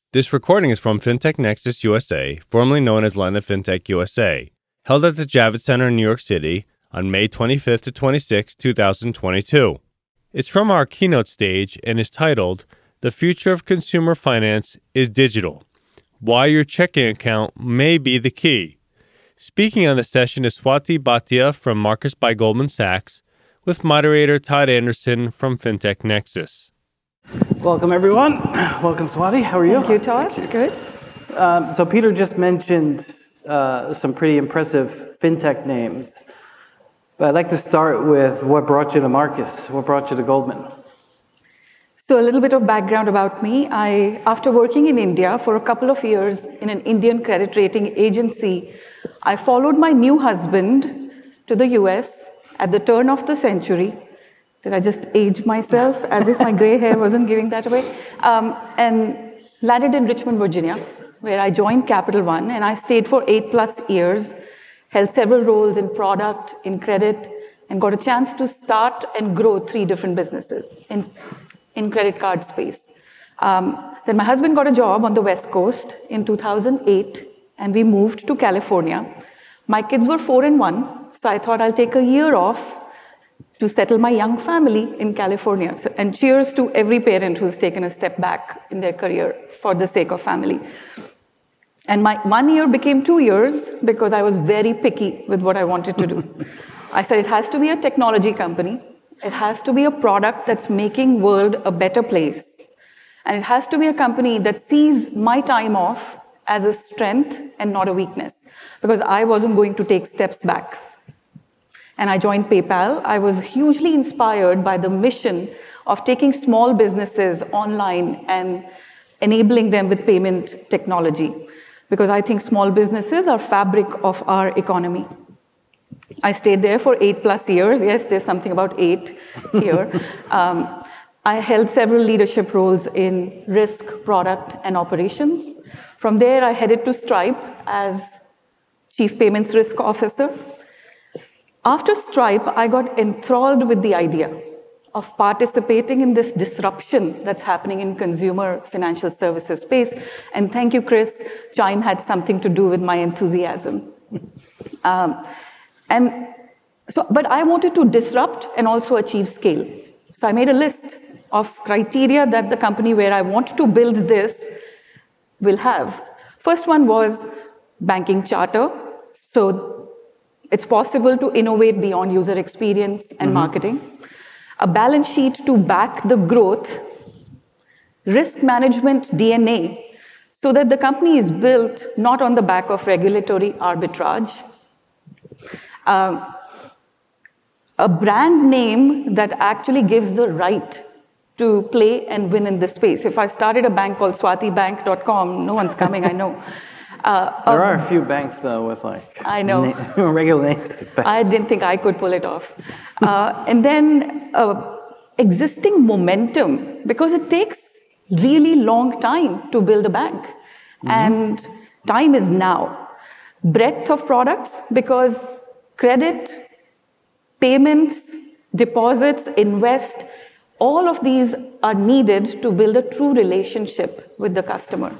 This recording is from FinTech Nexus USA, formerly known as London FinTech USA, held at the Javits Center in New York City on May 25th to 26, 2022. It's from our keynote stage and is titled, "The Future of Consumer Finance is Digital. Why Your Checking Account May Be the Key." Speaking on the session is Swati Bhatia from Marcus by Goldman Sachs, with moderator Todd Anderson from FinTech Nexus. Welcome, everyone. Welcome, Swati. How are you? Thank you, Todd. Good. So Peter just mentioned some pretty impressive fintech names. But I'd like to start with what brought you to Marcus? What brought you to Goldman? So a little bit of background about me. After working in India for a couple of years in an Indian credit rating agency, I followed my new husband to the US at the turn of the century. Did I just age myself as if my gray hair wasn't giving that away? And landed in Richmond, Virginia, where I joined Capital One, and I stayed for 8+ years, held several roles in product, in credit, and got a chance to start and grow 3 different businesses in credit card space. Then my husband got a job on the West Coast in 2008, and we moved to California. My kids were 4 and 1, so I thought I'll take a year off to settle my young family in California. And cheers to every parent who's taken a step back in their career for the sake of family. And my 1 year became 2 years because I was very picky with what I wanted to do. I said it has to be a technology company. It has to be a product that's making world a better place. And it has to be a company that sees my time off as a strength and not a weakness, because I wasn't going to take steps back. And I joined PayPal. I was hugely inspired by the mission of taking small businesses online and enabling them with payment technology, because I think small businesses are fabric of our economy. I stayed there for 8+ years. Yes, there's something about 8 here. I held several leadership roles in risk, product, and operations. From there, I headed to Stripe as Chief Payments Risk Officer. After Stripe, I got enthralled with the idea of participating in this disruption that's happening in consumer financial services space. And thank you, Chris. Chime had something to do with my enthusiasm. But I wanted to disrupt and also achieve scale. So I made a list of criteria that the company where I want to build this will have. First one was banking charter. So it's possible to innovate beyond user experience and marketing. A balance sheet to back the growth. Risk management DNA, so that the company is built not on the back of regulatory arbitrage. A brand name that actually gives the right to play and win in this space. If I started a bank called swatibank.com, no one's coming, I know. There are a few banks, though, with I know. regular names as banks. I didn't think I could pull it off. And then existing momentum, because it takes really long time to build a bank. And time is now. Breadth of products, because credit, payments, deposits, invest, all of these are needed to build a true relationship with the customer.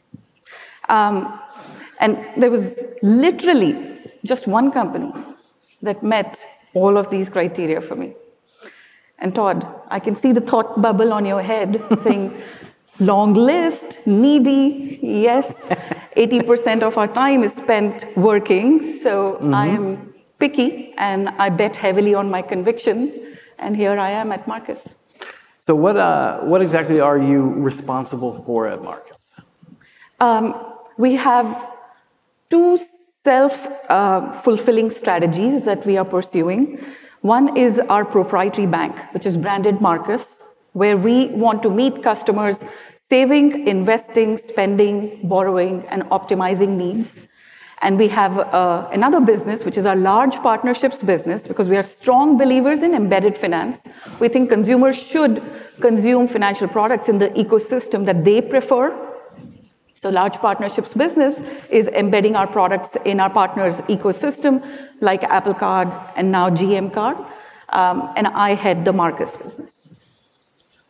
And there was literally just one company that met all of these criteria for me. And Todd, I can see the thought bubble on your head saying, long list, needy, yes, 80% of our time is spent working, so I am picky and I bet heavily on my convictions, and here I am at Marcus. So what exactly are you responsible for at Marcus? We have 2 self-fulfilling strategies that we are pursuing. One is our proprietary bank, which is branded Marcus, where we want to meet customers' saving, investing, spending, borrowing, and optimizing needs. And we have another business, which is our large partnerships business, because we are strong believers in embedded finance. We think consumers should consume financial products in the ecosystem that they prefer. So large partnerships business is embedding our products in our partners' ecosystem, like Apple Card and now GM Card. And I head the Marcus business.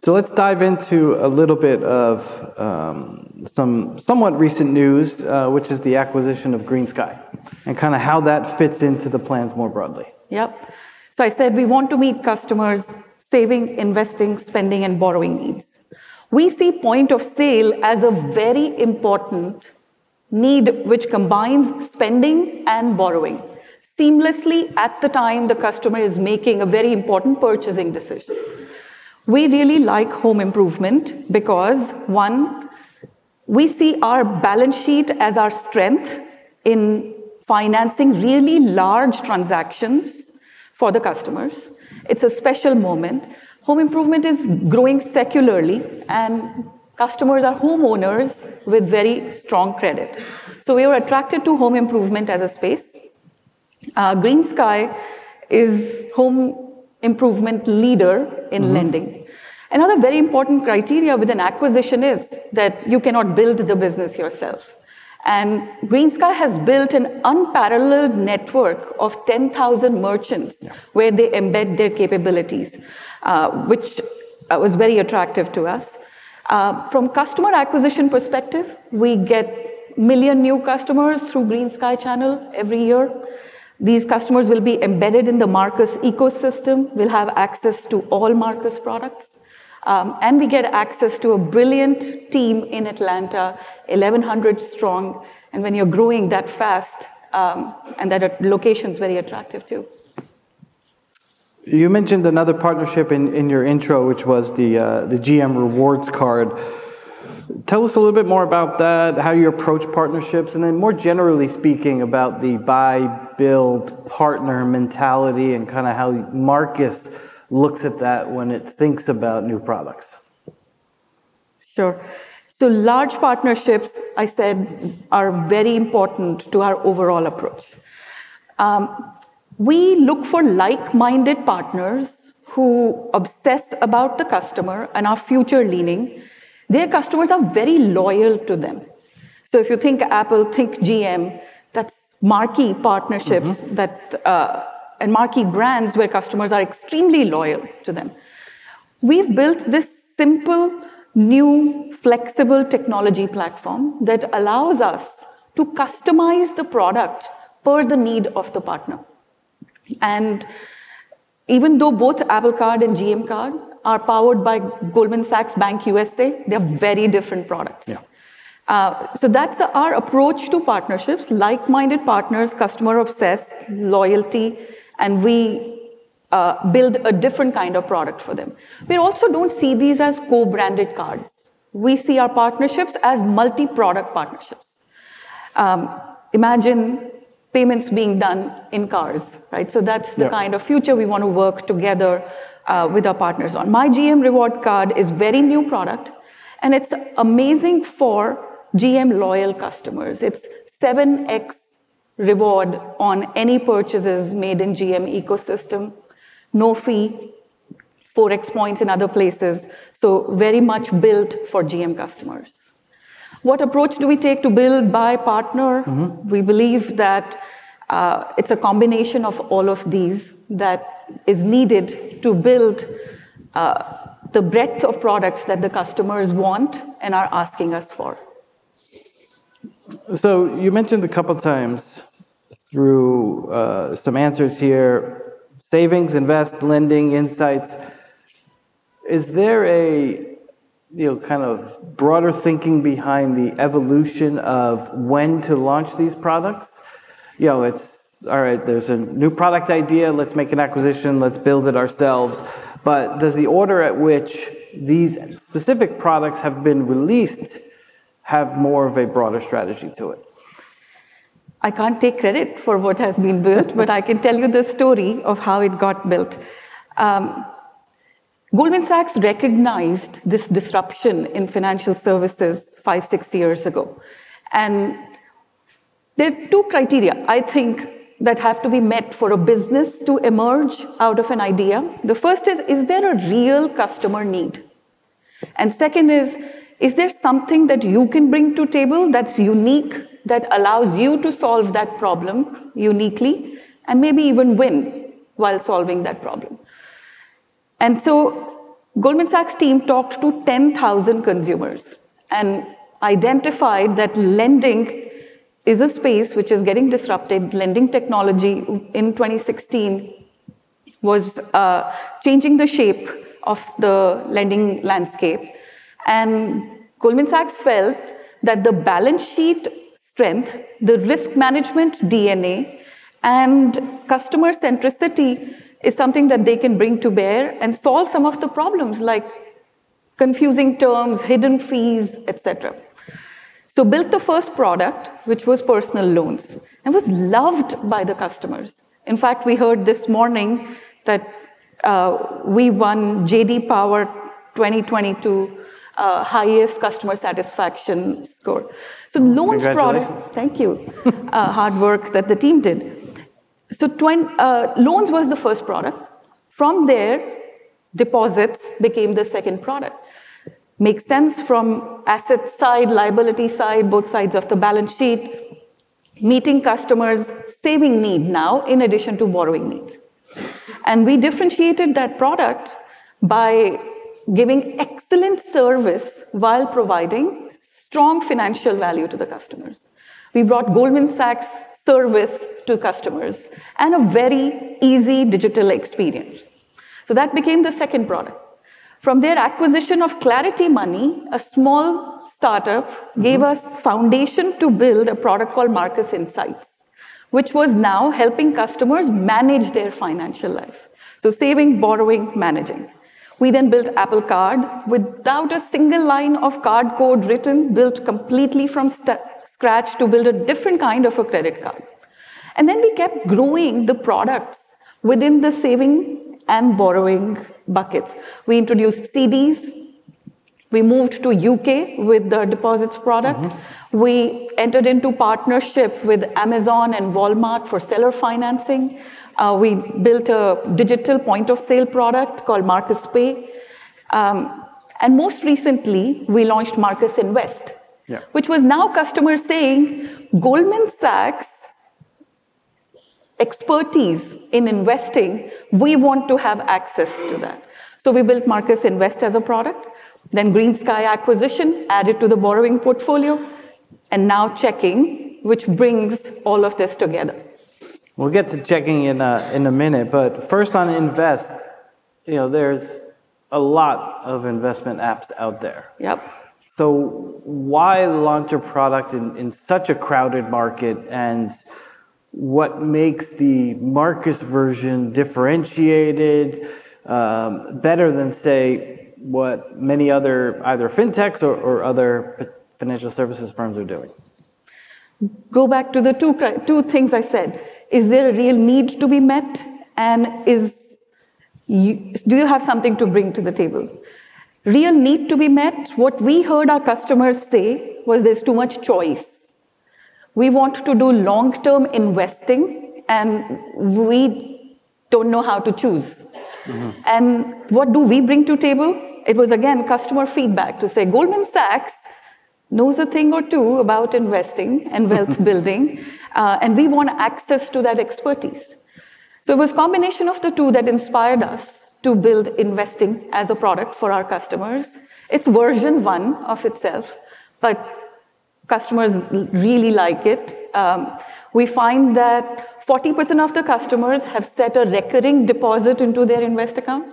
So let's dive into a little bit of some somewhat recent news, which is the acquisition of GreenSky, and kind of how that fits into the plans more broadly. Yep. So I said we want to meet customers' saving, investing, spending, and borrowing needs. We see point of sale as a very important need which combines spending and borrowing seamlessly at the time the customer is making a very important purchasing decision. We really like home improvement because, one, we see our balance sheet as our strength in financing really large transactions for the customers. It's a special moment. Home improvement is growing secularly, and customers are homeowners with very strong credit. So we were attracted to home improvement as a space. GreenSky is home improvement leader in lending. Another very important criteria with an acquisition is that you cannot build the business yourself. And GreenSky has built an unparalleled network of 10,000 merchants where they embed their capabilities, which was very attractive to us. From customer acquisition perspective, we get 1 million new customers through GreenSky channel every year. These customers will be embedded in the Marcus ecosystem, will have access to all Marcus products. And we get access to a brilliant team in Atlanta, 1,100 strong. And when you're growing that fast, and that location's very attractive too. You mentioned another partnership in your intro, which was the GM Rewards Card. Tell us a little bit more about that, how you approach partnerships, and then more generally speaking about the buy, build, partner mentality and kind of how Marcus looks at that when it thinks about new products. Sure. So large partnerships, I said, are very important to our overall approach. We look for like-minded partners who obsess about the customer and are future-leaning. Their customers are very loyal to them. So if you think Apple, think GM, that's marquee partnerships and marquee brands where customers are extremely loyal to them. We've built this simple, new, flexible technology platform that allows us to customize the product per the need of the partner. And even though both Apple Card and GM Card are powered by Goldman Sachs Bank USA, they're very different products. Yeah. So that's our approach to partnerships, like-minded partners, customer-obsessed, loyalty, and we build a different kind of product for them. We also don't see these as co-branded cards. We see our partnerships as multi-product partnerships. Imagine payments being done in cars, right? So that's the kind of future we want to work together with our partners on. My GM Reward Card is very new product, and it's amazing for GM loyal customers. It's 7x reward on any purchases made in GM ecosystem, no fee, 4x points in other places. So very much built for GM customers. What approach do we take to build, buy, partner? We believe that it's a combination of all of these that is needed to build the breadth of products that the customers want and are asking us for. So you mentioned a couple times through some answers here, savings, invest, lending, insights. Is there a kind of broader thinking behind the evolution of when to launch these products? It's all right, there's a new product idea, let's make an acquisition, let's build it ourselves. But does the order at which these specific products have been released have more of a broader strategy to it? I can't take credit for what has been built, but I can tell you the story of how it got built. Goldman Sachs recognized this disruption in financial services 5-6 years ago. And there are two criteria, I think, that have to be met for a business to emerge out of an idea. The first is there a real customer need? And second is there something that you can bring to table that's unique, that allows you to solve that problem uniquely, and maybe even win while solving that problem? And so Goldman Sachs team talked to 10,000 consumers and identified that lending is a space which is getting disrupted. Lending technology in 2016 was changing the shape of the lending landscape. And Goldman Sachs felt that the balance sheet strength, the risk management DNA, and customer centricity is something that they can bring to bear and solve some of the problems like confusing terms, hidden fees, etc. So built the first product, which was personal loans, and was loved by the customers. In fact, we heard this morning that we won J.D. Power 2022 highest customer satisfaction score. So loans product, thank you, hard work that the team did. So loans was the first product. From there, deposits became the second product. Makes sense from asset side, liability side, both sides of the balance sheet, meeting customers' saving need now in addition to borrowing needs. And we differentiated that product by giving excellent service while providing strong financial value to the customers. We brought Goldman Sachs service to customers and a very easy digital experience. So that became the second product. From their acquisition of Clarity Money, a small startup gave us foundation to build a product called Marcus Insights, which was now helping customers manage their financial life. So saving, borrowing, managing. We then built Apple Card without a single line of card code written, built completely from scratch to build a different kind of a credit card. And then we kept growing the products within the saving and borrowing buckets. We introduced CDs. We moved to UK with the deposits product. We entered into partnership with Amazon and Walmart for seller financing. We built a digital point of sale product called Marcus Pay. And most recently, we launched Marcus Invest, which was now customers saying, Goldman Sachs expertise in investing, we want to have access to that. So we built Marcus Invest as a product, then Green Sky acquisition, added to the borrowing portfolio, and now checking, which brings all of this together. We'll get to checking in a minute, but first on Invest, there's a lot of investment apps out there. Yep. So why launch a product in such a crowded market, and what makes the Marcus version differentiated, better than, say, what many other either fintechs or other financial services firms are doing? Go back to the two things I said. Is there a real need to be met? And do you have something to bring to the table? Real need to be met, what we heard our customers say was there's too much choice. We want to do long-term investing, and we don't know how to choose. And what do we bring to table? It was, again, customer feedback to say, Goldman Sachs knows a thing or two about investing and wealth building, and we want access to that expertise. So it was a combination of the two that inspired us to build investing as a product for our customers. It's version 1 of itself, but customers really like it. We find that 40% of the customers have set a recurring deposit into their Invest account.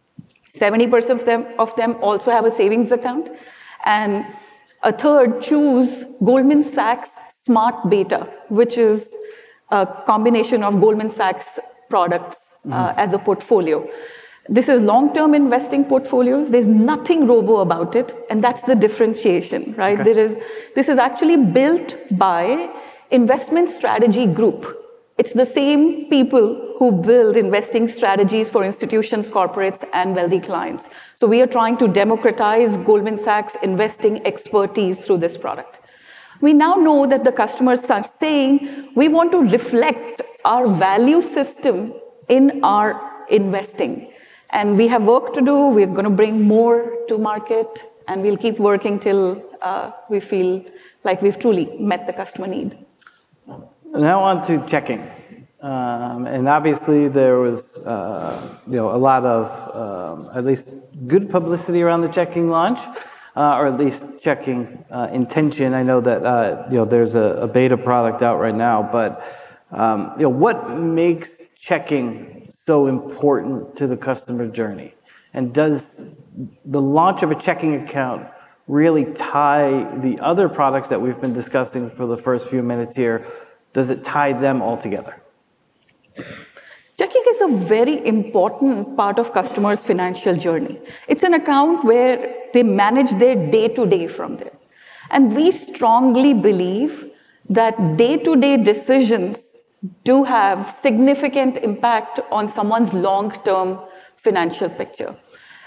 70% of them also have a savings account. And a third choose Goldman Sachs Smart Beta, which is a combination of Goldman Sachs products as a portfolio. This is long-term investing portfolios. There's nothing robo about it, and that's the differentiation, right? Okay. This is actually built by Investment Strategy Group. It's the same people who build investing strategies for institutions, corporates, and wealthy clients. So we are trying to democratize Goldman Sachs investing expertise through this product. We now know that the customers are saying, we want to reflect our value system in our investing. And we have work to do. We're going to bring more to market, and we'll keep working till we feel like we've truly met the customer need. Now on to checking. And obviously there was, a lot of at least good publicity around the checking launch, or at least checking intention. I know that there's a beta product out right now, but what makes checking so important to the customer journey? And does the launch of a checking account really tie the other products that we've been discussing for the first few minutes here? Does it tie them all together? Checking is a very important part of customers' financial journey. It's an account where they manage their day-to-day from there. And we strongly believe that day-to-day decisions do have significant impact on someone's long-term financial picture.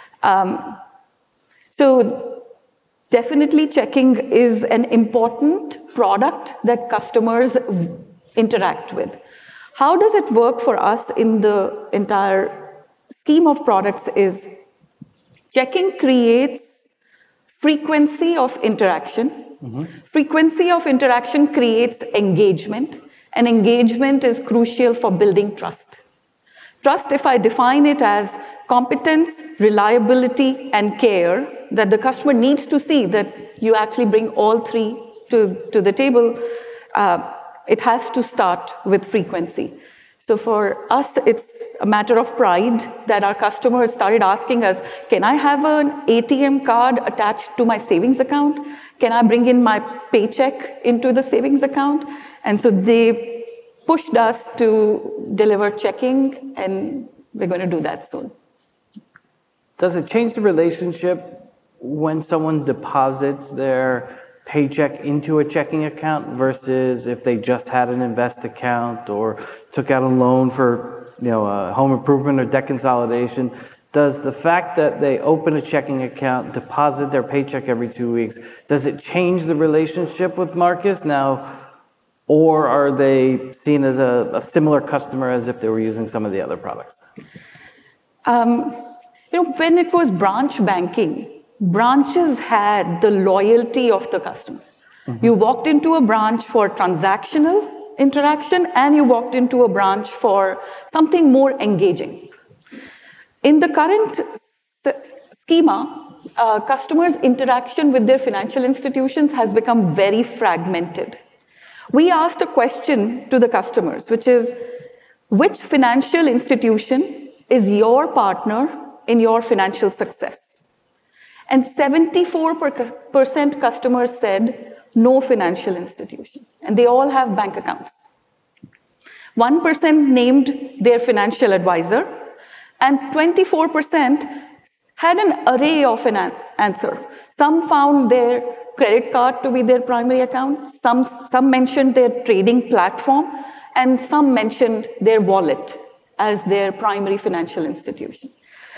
So definitely checking is an important product that customers interact with. How does it work for us in the entire scheme of products is checking creates frequency of interaction. Mm-hmm. Frequency of interaction creates engagement, and engagement is crucial for building trust. Trust, if I define it as competence, reliability, and care, that the customer needs to see that you actually bring all three to the table, it has to start with frequency. So for us, it's a matter of pride that our customers started asking us, can I have an ATM card attached to my savings account? Can I bring in my paycheck into the savings account? And so they pushed us to deliver checking, and we're going to do that soon. Does it change the relationship when someone deposits their paycheck into a checking account versus if they just had an invest account or took out a loan for a home improvement or debt consolidation? Does the fact that they open a checking account, deposit their paycheck every 2 weeks, does it change the relationship with Marcus now, or are they seen as a similar customer as if they were using some of the other products? When it was branch banking, branches had the loyalty of the customer. Mm-hmm. You walked into a branch for transactional interaction, and you walked into a branch for something more engaging. In the current schema, customers' interaction with their financial institutions has become very fragmented. We asked a question to the customers, which is, which financial institution is your partner in your financial success? And 74% customers said no financial institution, and they all have bank accounts. 1% named their financial advisor, and 24% had an array of an answer. Some found their credit card to be their primary account, some mentioned their trading platform, and some mentioned their wallet as their primary financial institution.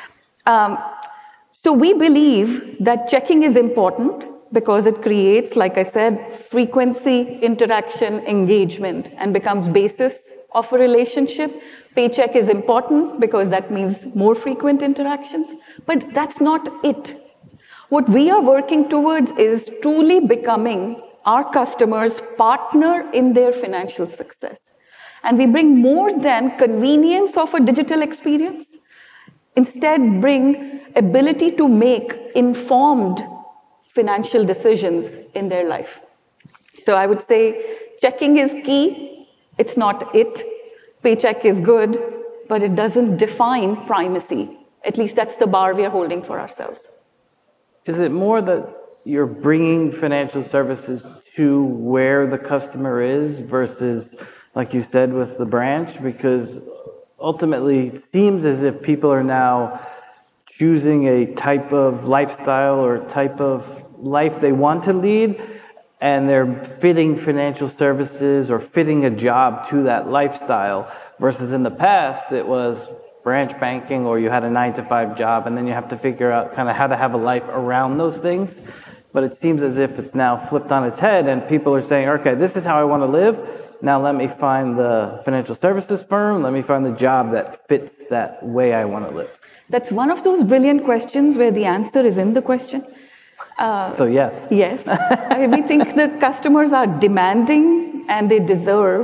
So we believe that checking is important because it creates, like I said, frequency, interaction, engagement, and becomes basis of a relationship. Paycheck is important because that means more frequent interactions, but that's not it. What we are working towards is truly becoming our customers' partner in their financial success. And we bring more than convenience of a digital experience. Instead, bring ability to make informed financial decisions in their life. So I would say checking is key. It's not it. Paycheck is good, but it doesn't define primacy. At least that's the bar we are holding for ourselves. Is it more that you're bringing financial services to where the customer is versus, like you said, with the branch? Because ultimately, it seems as if people are now choosing a type of lifestyle or type of life they want to lead, and they're fitting financial services or fitting a job to that lifestyle, versus in the past, it was branch banking or you had a 9-to-5 job, and then you have to figure out kind of how to have a life around those things. But it seems as if it's now flipped on its head, and people are saying, okay, this is how I want to live. Now let me find the financial services firm. Let me find the job that fits that way I want to live. That's one of those brilliant questions where the answer is in the question. So yes. Yes. We think the customers are demanding and they deserve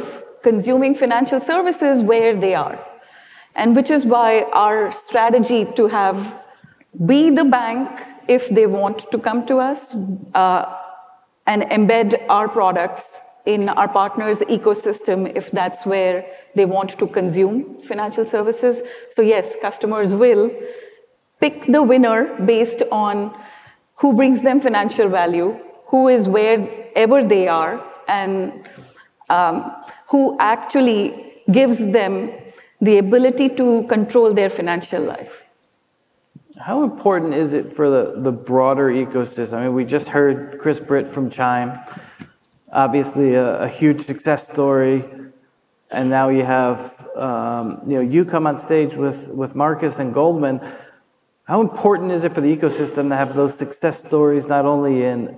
consuming financial services where they are. And which is why our strategy to be the bank if they want to come to us and embed our products in our partners' ecosystem if that's where they want to consume financial services. So yes, customers will pick the winner based on who brings them financial value, who is wherever they are, and who actually gives them the ability to control their financial life. How important is it for the broader ecosystem? I mean, we just heard Chris Britt from Chime, obviously a huge success story, and now you have you come on stage with Marcus and Goldman. How important is it for the ecosystem to have those success stories, not only in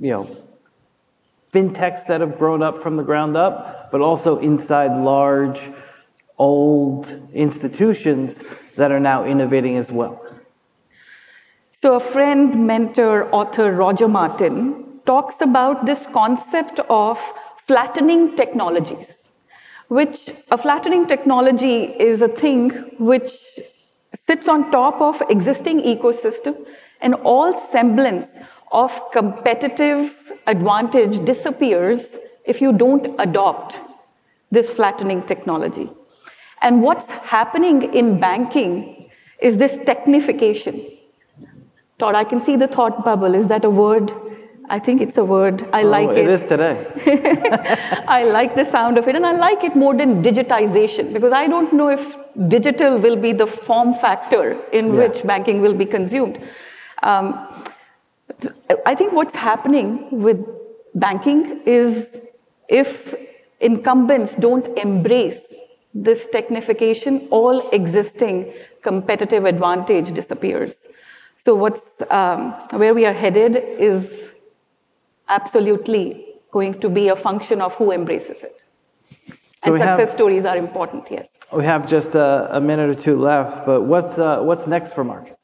fintechs that have grown up from the ground up, but also inside large, old institutions that are now innovating as well? So a friend, mentor, author, Roger Martin, talks about this concept of flattening technologies, which a flattening technology is a thing which sits on top of existing ecosystem, and all semblance of competitive advantage disappears if you don't adopt this flattening technology. And what's happening in banking is this technification. Todd, I can see the thought bubble. Is that a word? I think it's a word. I like it. It is today. I like the sound of it, and I like it more than digitization, because I don't know if digital will be the form factor in which banking will be consumed. I think what's happening with banking is if incumbents don't embrace this technification, all existing competitive advantage disappears. So where we are headed is absolutely going to be a function of who embraces it. So and success stories are important, yes. We have just a minute or two left, but what's next for Marcus?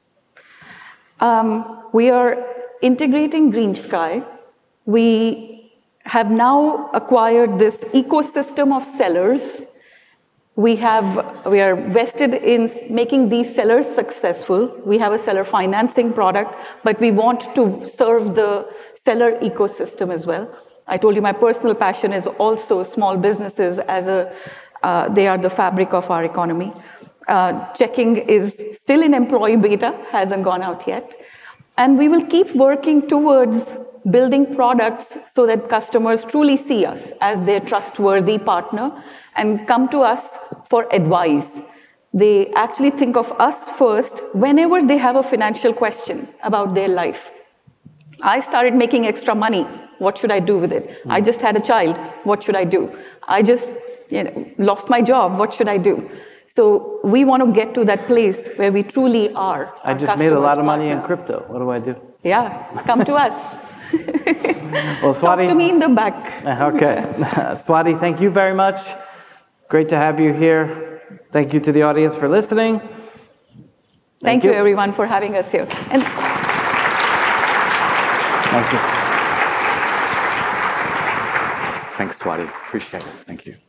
We are integrating GreenSky. We have now acquired this ecosystem of sellers. We are vested in making these sellers successful. We have a seller financing product, but we want to serve the seller ecosystem as well. I told you my personal passion is also small businesses they are the fabric of our economy. Checking is still in employee beta, hasn't gone out yet. And we will keep working towards building products so that customers truly see us as their trustworthy partner and come to us for advice. They actually think of us first whenever they have a financial question about their life. I started making extra money. What should I do with it? I just had a child. What should I do? I just lost my job. What should I do? So we want to get to that place where we truly are. I just made a lot of money in crypto. What do I do? Yeah, come to us. Well, Swati, talk to me in the back. Okay. Swati, thank you very much. Great to have you here. Thank you to the audience for listening. Thank you, everyone, for having us here. And thank you. Thanks, Swati. Appreciate it. Thank you.